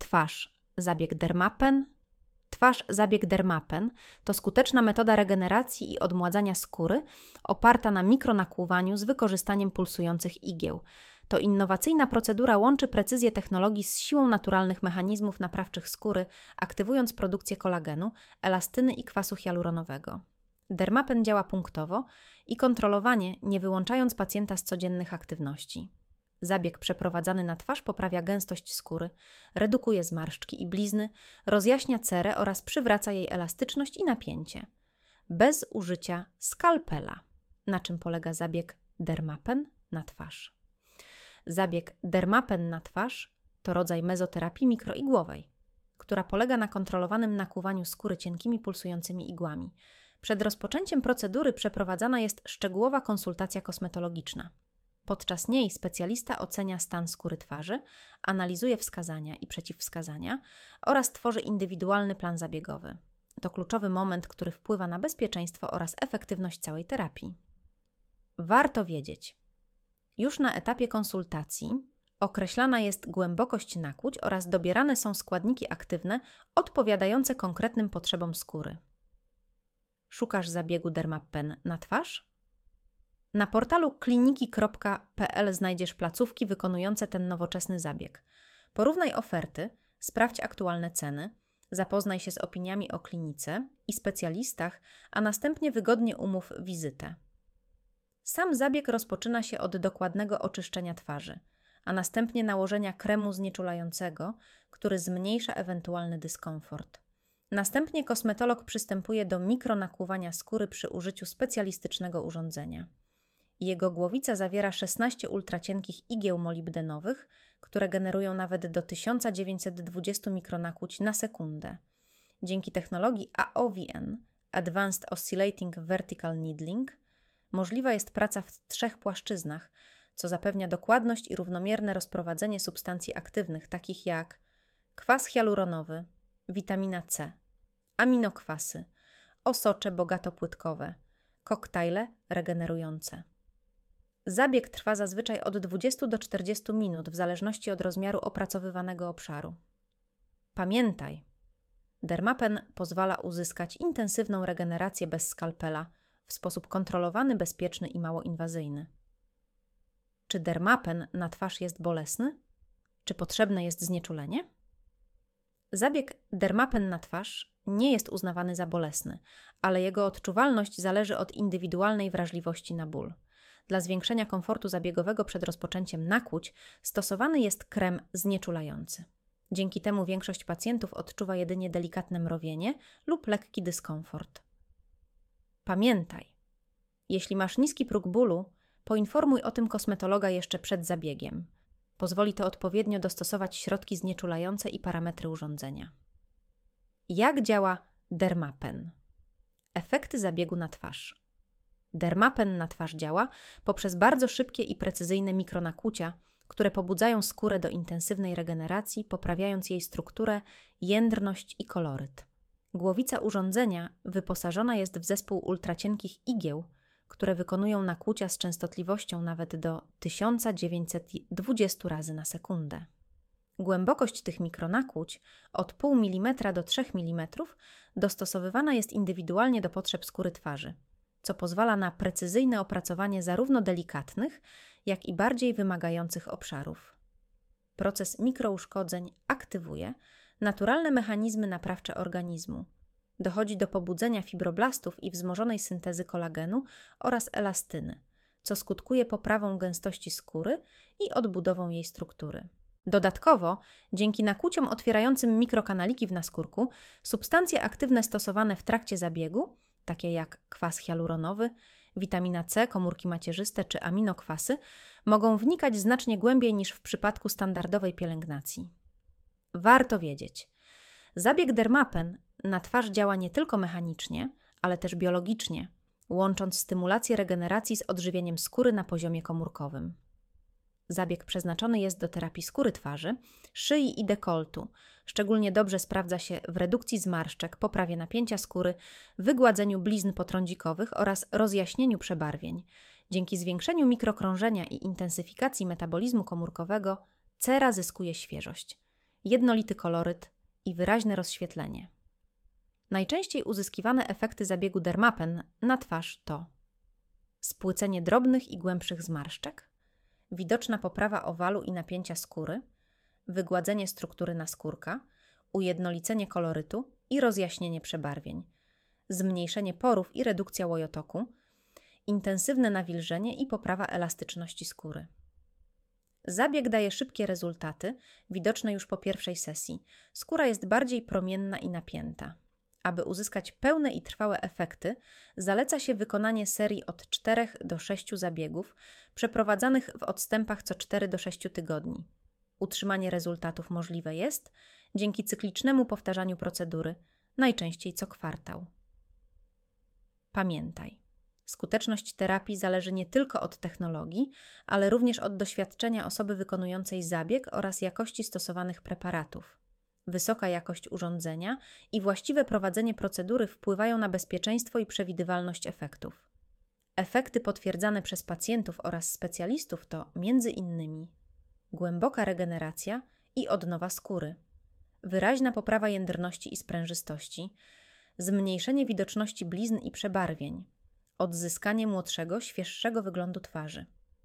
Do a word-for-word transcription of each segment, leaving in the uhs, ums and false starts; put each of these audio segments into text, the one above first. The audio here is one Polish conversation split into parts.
Twarz, zabieg Dermapen. Twarz, zabieg Dermapen to skuteczna metoda regeneracji i odmładzania skóry oparta na mikronakłuwaniu z wykorzystaniem pulsujących igieł. To innowacyjna procedura łączy precyzję technologii z siłą naturalnych mechanizmów naprawczych skóry, aktywując produkcję kolagenu, elastyny i kwasu hialuronowego. Dermapen działa punktowo i kontrolowanie, nie wyłączając pacjenta z codziennych aktywności. Zabieg przeprowadzany na twarz poprawia gęstość skóry, redukuje zmarszczki i blizny, rozjaśnia cerę oraz przywraca jej elastyczność i napięcie. Bez użycia skalpela. Na czym polega zabieg Dermapen na twarz? Zabieg Dermapen na twarz to rodzaj mezoterapii mikroigłowej, która polega na kontrolowanym nakłuwaniu skóry cienkimi pulsującymi igłami. Przed rozpoczęciem procedury przeprowadzana jest szczegółowa konsultacja kosmetologiczna. Podczas niej specjalista ocenia stan skóry twarzy, analizuje wskazania i przeciwwskazania oraz tworzy indywidualny plan zabiegowy. To kluczowy moment, który wpływa na bezpieczeństwo oraz efektywność całej terapii. Warto wiedzieć, już na etapie konsultacji określana jest głębokość nakłuć oraz dobierane są składniki aktywne odpowiadające konkretnym potrzebom skóry. Szukasz zabiegu Dermapen na twarz? Na portalu kliniki kropka p l znajdziesz placówki wykonujące ten nowoczesny zabieg. Porównaj oferty, sprawdź aktualne ceny, zapoznaj się z opiniami o klinice i specjalistach, a następnie wygodnie umów wizytę. Sam zabieg rozpoczyna się od dokładnego oczyszczenia twarzy, a następnie nałożenia kremu znieczulającego, który zmniejsza ewentualny dyskomfort. Następnie kosmetolog przystępuje do mikronakłuwania skóry przy użyciu specjalistycznego urządzenia. Jego głowica zawiera szesnaście ultracienkich igieł molibdenowych, które generują nawet do tysiąc dziewięćset dwadzieścia mikronakłuć na sekundę. Dzięki technologii A O V N Advanced Oscillating Vertical Needling możliwa jest praca w trzech płaszczyznach, co zapewnia dokładność i równomierne rozprowadzenie substancji aktywnych, takich jak kwas hialuronowy, witamina C, aminokwasy, osocze bogatopłytkowe, koktajle regenerujące. Zabieg trwa zazwyczaj od dwudziestu do czterdziestu minut w zależności od rozmiaru opracowywanego obszaru. Pamiętaj, Dermapen pozwala uzyskać intensywną regenerację bez skalpela w sposób kontrolowany, bezpieczny i mało inwazyjny. Czy Dermapen na twarz jest bolesny? Czy potrzebne jest znieczulenie? Zabieg Dermapen na twarz nie jest uznawany za bolesny, ale jego odczuwalność zależy od indywidualnej wrażliwości na ból. Dla zwiększenia komfortu zabiegowego przed rozpoczęciem nakłuć stosowany jest krem znieczulający. Dzięki temu większość pacjentów odczuwa jedynie delikatne mrowienie lub lekki dyskomfort. Pamiętaj, jeśli masz niski próg bólu, poinformuj o tym kosmetologa jeszcze przed zabiegiem. Pozwoli to odpowiednio dostosować środki znieczulające i parametry urządzenia. Jak działa Dermapen? Efekty zabiegu na twarz. Dermapen na twarz działa poprzez bardzo szybkie i precyzyjne mikronakłucia, które pobudzają skórę do intensywnej regeneracji, poprawiając jej strukturę, jędrność i koloryt. Głowica urządzenia wyposażona jest w zespół ultracienkich igieł, które wykonują nakłucia z częstotliwością nawet do tysiąc dziewięćset dwadzieścia razy na sekundę. Głębokość tych mikronakłuć od pół milimetra do trzech milimetrów dostosowywana jest indywidualnie do potrzeb skóry twarzy, co pozwala na precyzyjne opracowanie zarówno delikatnych, jak i bardziej wymagających obszarów. Proces mikrouszkodzeń aktywuje naturalne mechanizmy naprawcze organizmu. Dochodzi do pobudzenia fibroblastów i wzmożonej syntezy kolagenu oraz elastyny, co skutkuje poprawą gęstości skóry i odbudową jej struktury. Dodatkowo, dzięki nakłuciom otwierającym mikrokanaliki w naskórku, substancje aktywne stosowane w trakcie zabiegu, takie jak kwas hialuronowy, witamina C, komórki macierzyste czy aminokwasy, mogą wnikać znacznie głębiej niż w przypadku standardowej pielęgnacji. Warto wiedzieć, zabieg Dermapen na twarz działa nie tylko mechanicznie, ale też biologicznie, łącząc stymulację regeneracji z odżywieniem skóry na poziomie komórkowym. Zabieg przeznaczony jest do terapii skóry twarzy, szyi i dekoltu. Szczególnie dobrze sprawdza się w redukcji zmarszczek, poprawie napięcia skóry, wygładzeniu blizn potrądzikowych oraz rozjaśnieniu przebarwień. Dzięki zwiększeniu mikrokrążenia i intensyfikacji metabolizmu komórkowego cera zyskuje świeżość. jednolity koloryt i wyraźne rozświetlenie. Najczęściej uzyskiwane efekty zabiegu Dermapen na twarz to spłycenie drobnych i głębszych zmarszczek, widoczna poprawa owalu i napięcia skóry, wygładzenie struktury naskórka, ujednolicenie kolorytu i rozjaśnienie przebarwień, zmniejszenie porów i redukcja łojotoku, intensywne nawilżenie i poprawa elastyczności skóry. Zabieg daje szybkie rezultaty, widoczne już po pierwszej sesji. Skóra jest bardziej promienna i napięta. Aby uzyskać pełne i trwałe efekty, zaleca się wykonanie serii od czterech do sześciu zabiegów, przeprowadzanych w odstępach co cztery do sześciu tygodni. Utrzymanie rezultatów możliwe jest dzięki cyklicznemu powtarzaniu procedury, najczęściej co kwartał. Pamiętaj, skuteczność terapii zależy nie tylko od technologii, ale również od doświadczenia osoby wykonującej zabieg oraz jakości stosowanych preparatów. Wysoka jakość urządzenia i właściwe prowadzenie procedury wpływają na bezpieczeństwo i przewidywalność efektów. Efekty potwierdzane przez pacjentów oraz specjalistów to między innymi głęboka regeneracja i odnowa skóry, wyraźna poprawa jędrności i sprężystości, zmniejszenie widoczności blizn i przebarwień, odzyskanie młodszego, świeższego wyglądu twarzy.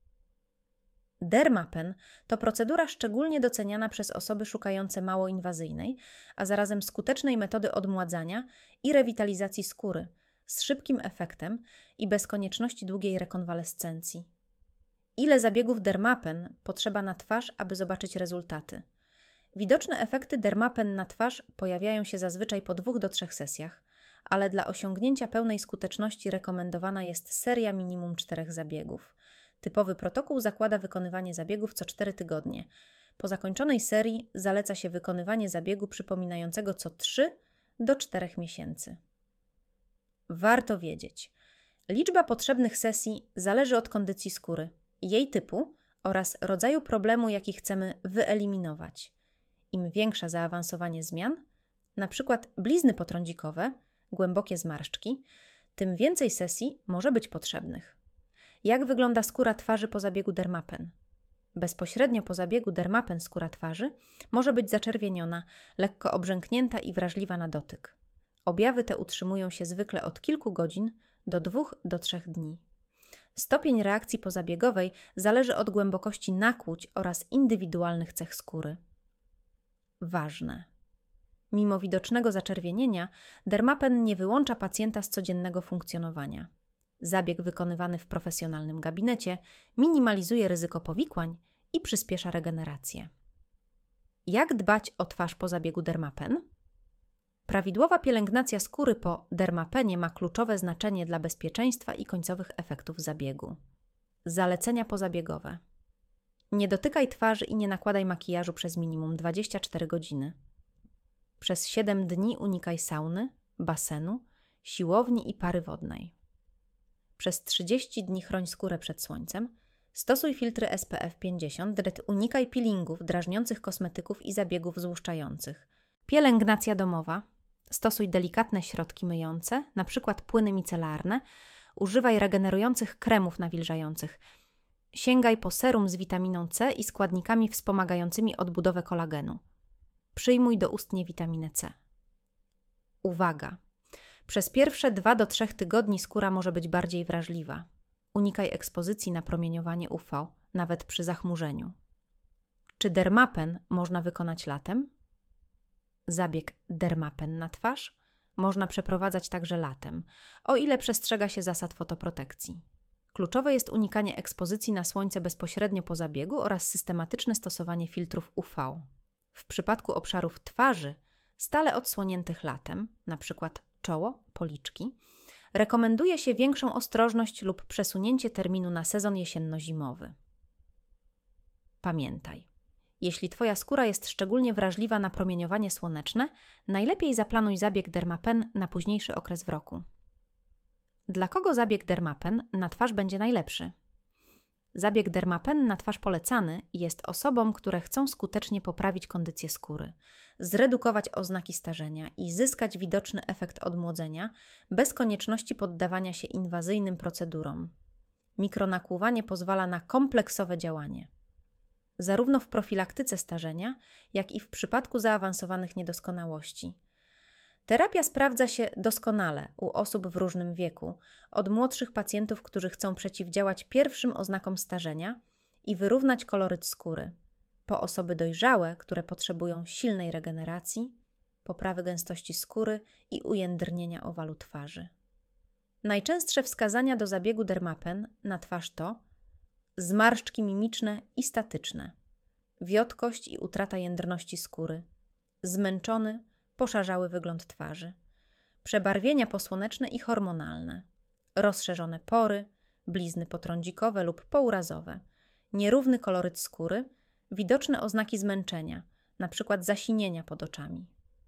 Dermapen to procedura szczególnie doceniana przez osoby szukające mało inwazyjnej, a zarazem skutecznej metody odmładzania i rewitalizacji skóry z szybkim efektem i bez konieczności długiej rekonwalescencji. Ile zabiegów Dermapen potrzeba na twarz, aby zobaczyć rezultaty? Widoczne efekty Dermapen na twarz pojawiają się zazwyczaj po dwóch do trzech sesjach, ale dla osiągnięcia pełnej skuteczności rekomendowana jest seria minimum czterech zabiegów. Typowy protokół zakłada wykonywanie zabiegów co cztery tygodnie. Po zakończonej serii zaleca się wykonywanie zabiegu przypominającego co trzy do czterech miesięcy. Warto wiedzieć, liczba potrzebnych sesji zależy od kondycji skóry, jej typu oraz rodzaju problemu, jaki chcemy wyeliminować. Im większe zaawansowanie zmian, np. blizny potrądzikowe, głębokie zmarszczki, tym więcej sesji może być potrzebnych. Jak wygląda skóra twarzy po zabiegu Dermapen? Bezpośrednio po zabiegu Dermapen skóra twarzy może być zaczerwieniona, lekko obrzęknięta i wrażliwa na dotyk. Objawy te utrzymują się zwykle od kilku godzin do dwóch do trzech dni. Stopień reakcji pozabiegowej zależy od głębokości nakłuć oraz indywidualnych cech skóry. Ważne. Mimo widocznego zaczerwienienia, Dermapen nie wyłącza pacjenta z codziennego funkcjonowania. Zabieg wykonywany w profesjonalnym gabinecie minimalizuje ryzyko powikłań i przyspiesza regenerację. Jak dbać o twarz po zabiegu Dermapen? Prawidłowa pielęgnacja skóry po Dermapenie ma kluczowe znaczenie dla bezpieczeństwa i końcowych efektów zabiegu. Zalecenia pozabiegowe. Nie dotykaj twarzy i nie nakładaj makijażu przez minimum dwadzieścia cztery godziny. Przez siedem dni unikaj sauny, basenu, siłowni i pary wodnej. Przez trzydzieści dni chroń skórę przed słońcem. Stosuj filtry S P F pięćdziesiąt, unikaj peelingów, drażniących kosmetyków i zabiegów złuszczających. Pielęgnacja domowa. Stosuj delikatne środki myjące, np. płyny micelarne. Używaj regenerujących kremów nawilżających. Sięgaj po serum z witaminą C i składnikami wspomagającymi odbudowę kolagenu. Przyjmuj doustnie witaminę C. Uwaga! Przez pierwsze dwa do trzech tygodni skóra może być bardziej wrażliwa. Unikaj ekspozycji na promieniowanie U V, nawet przy zachmurzeniu. Czy Dermapen można wykonać latem? Zabieg Dermapen na twarz można przeprowadzać także latem, o ile przestrzega się zasad fotoprotekcji. Kluczowe jest unikanie ekspozycji na słońce bezpośrednio po zabiegu oraz systematyczne stosowanie filtrów U V. W przypadku obszarów twarzy stale odsłoniętych latem, np. czoło, policzki, rekomenduje się większą ostrożność lub przesunięcie terminu na sezon jesienno-zimowy. Pamiętaj, jeśli Twoja skóra jest szczególnie wrażliwa na promieniowanie słoneczne, najlepiej zaplanuj zabieg Dermapen na późniejszy okres w roku. Dla kogo zabieg Dermapen na twarz będzie najlepszy? Zabieg Dermapen na twarz polecany jest osobom, które chcą skutecznie poprawić kondycję skóry, zredukować oznaki starzenia i zyskać widoczny efekt odmłodzenia bez konieczności poddawania się inwazyjnym procedurom. Mikronakłuwanie pozwala na kompleksowe działanie. zarówno w profilaktyce starzenia, jak i w przypadku zaawansowanych niedoskonałości. Terapia sprawdza się doskonale u osób w różnym wieku, od młodszych pacjentów, którzy chcą przeciwdziałać pierwszym oznakom starzenia i wyrównać koloryt skóry, po osoby dojrzałe, które potrzebują silnej regeneracji, poprawy gęstości skóry i ujędrnienia owalu twarzy. Najczęstsze wskazania do zabiegu Dermapen na twarz to zmarszczki mimiczne i statyczne, wiotkość i utrata jędrności skóry, zmęczony, poszarzały wygląd twarzy, przebarwienia posłoneczne i hormonalne, rozszerzone pory, blizny potrądzikowe lub pourazowe, nierówny koloryt skóry, widoczne oznaki zmęczenia, np. zasinienia pod oczami.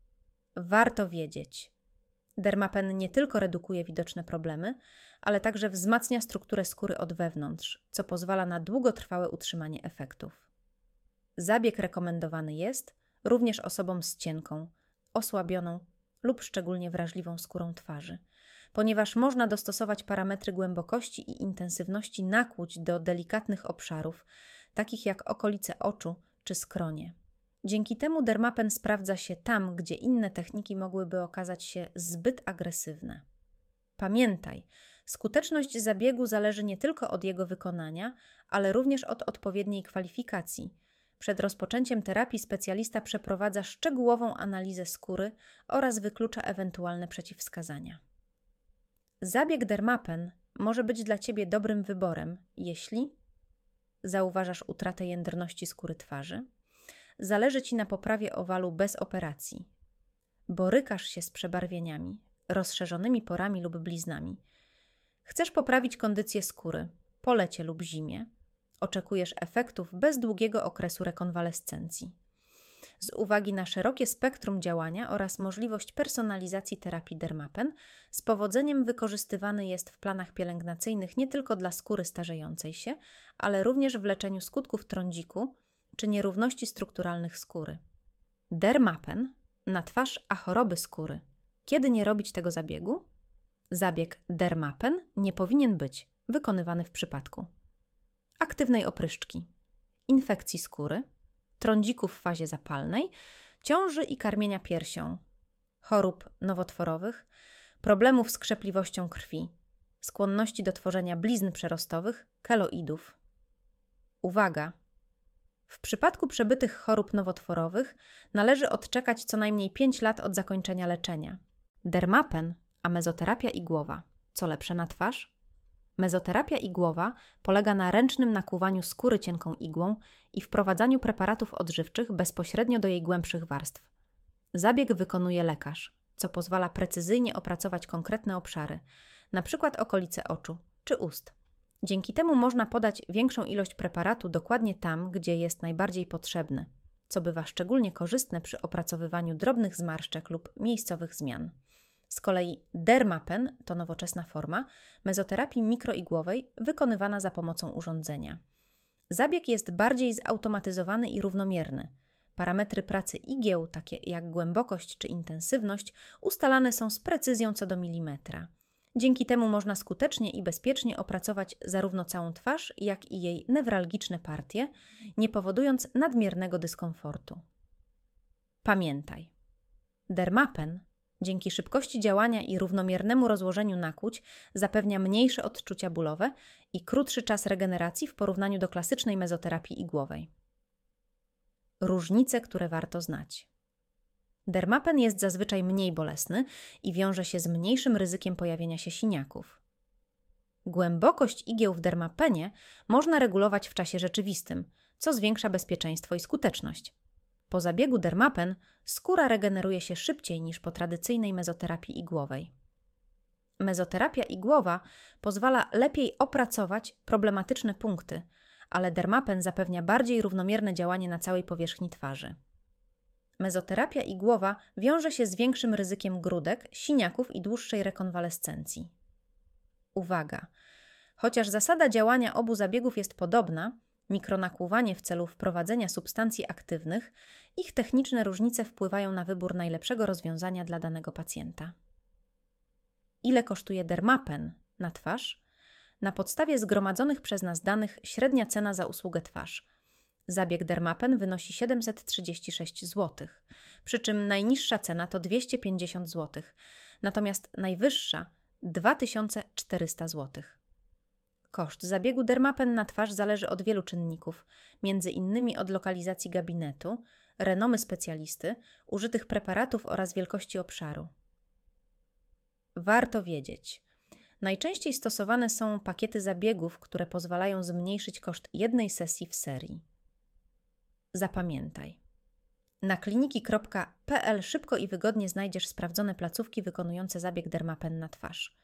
Warto wiedzieć, Dermapen nie tylko redukuje widoczne problemy, ale także wzmacnia strukturę skóry od wewnątrz, co pozwala na długotrwałe utrzymanie efektów. Zabieg rekomendowany jest również osobom z cienką, osłabioną lub szczególnie wrażliwą skórą twarzy, ponieważ można dostosować parametry głębokości i intensywności nakłuć do delikatnych obszarów, takich jak okolice oczu czy skronie. Dzięki temu Dermapen sprawdza się tam, gdzie inne techniki mogłyby okazać się zbyt agresywne. Pamiętaj, skuteczność zabiegu zależy nie tylko od jego wykonania, ale również od odpowiedniej kwalifikacji. Przed rozpoczęciem terapii specjalista przeprowadza szczegółową analizę skóry oraz wyklucza ewentualne przeciwwskazania. Zabieg Dermapen może być dla Ciebie dobrym wyborem, jeśli zauważasz utratę jędrności skóry twarzy, zależy Ci na poprawie owalu bez operacji, borykasz się z przebarwieniami, rozszerzonymi porami lub bliznami, chcesz poprawić kondycję skóry po lecie lub zimie, oczekujesz efektów bez długiego okresu rekonwalescencji. Z uwagi na szerokie spektrum działania oraz możliwość personalizacji terapii Dermapen, z powodzeniem wykorzystywany jest w planach pielęgnacyjnych nie tylko dla skóry starzejącej się, ale również w leczeniu skutków trądziku czy nierówności strukturalnych skóry. Dermapen na twarz a choroby skóry. Kiedy nie robić tego zabiegu? Zabieg Dermapen nie powinien być wykonywany w przypadku aktywnej opryszczki, infekcji skóry, trądziku w fazie zapalnej, ciąży i karmienia piersią, chorób nowotworowych, problemów z krzepliwością krwi, skłonności do tworzenia blizn przerostowych, keloidów. Uwaga! W przypadku przebytych chorób nowotworowych należy odczekać co najmniej pięć lat od zakończenia leczenia. Dermapen, a mezoterapia igłowa. Co lepsze na twarz? Mezoterapia igłowa polega na ręcznym nakłuwaniu skóry cienką igłą i wprowadzaniu preparatów odżywczych bezpośrednio do jej głębszych warstw. Zabieg wykonuje lekarz, co pozwala precyzyjnie opracować konkretne obszary, np. okolice oczu czy ust. Dzięki temu można podać większą ilość preparatu dokładnie tam, gdzie jest najbardziej potrzebny, co bywa szczególnie korzystne przy opracowywaniu drobnych zmarszczek lub miejscowych zmian. Z kolei Dermapen to nowoczesna forma mezoterapii mikroigłowej wykonywana za pomocą urządzenia. Zabieg jest bardziej zautomatyzowany i równomierny. Parametry pracy igieł, takie jak głębokość czy intensywność, ustalane są z precyzją co do milimetra. Dzięki temu można skutecznie i bezpiecznie opracować zarówno całą twarz, jak i jej newralgiczne partie, nie powodując nadmiernego dyskomfortu. Pamiętaj, Dermapen dzięki szybkości działania i równomiernemu rozłożeniu nakłuć zapewnia mniejsze odczucia bólowe i krótszy czas regeneracji w porównaniu do klasycznej mezoterapii igłowej. Różnice, które warto znać. Dermapen jest zazwyczaj mniej bolesny i wiąże się z mniejszym ryzykiem pojawienia się siniaków. Głębokość igieł w Dermapenie można regulować w czasie rzeczywistym, co zwiększa bezpieczeństwo i skuteczność. Po zabiegu Dermapen skóra regeneruje się szybciej niż po tradycyjnej mezoterapii igłowej. Mezoterapia igłowa pozwala lepiej opracować problematyczne punkty, ale Dermapen zapewnia bardziej równomierne działanie na całej powierzchni twarzy. Mezoterapia igłowa wiąże się z większym ryzykiem grudek, siniaków i dłuższej rekonwalescencji. Uwaga! Chociaż zasada działania obu zabiegów jest podobna, mikronakłuwanie w celu wprowadzenia substancji aktywnych, ich techniczne różnice wpływają na wybór najlepszego rozwiązania dla danego pacjenta. Ile kosztuje Dermapen na twarz? Na podstawie zgromadzonych przez nas danych średnia cena za usługę twarz. Zabieg Dermapen wynosi siedemset trzydzieści sześć złotych, przy czym najniższa cena to dwieście pięćdziesiąt złotych, natomiast najwyższa dwa tysiące czterysta złotych. Koszt zabiegu Dermapen na twarz zależy od wielu czynników, między innymi od lokalizacji gabinetu, renomy specjalisty, użytych preparatów oraz wielkości obszaru. Warto wiedzieć. Najczęściej stosowane są pakiety zabiegów, które pozwalają zmniejszyć koszt jednej sesji w serii. Zapamiętaj. Na kliniki kropka p l szybko i wygodnie znajdziesz sprawdzone placówki wykonujące zabieg Dermapen na twarz.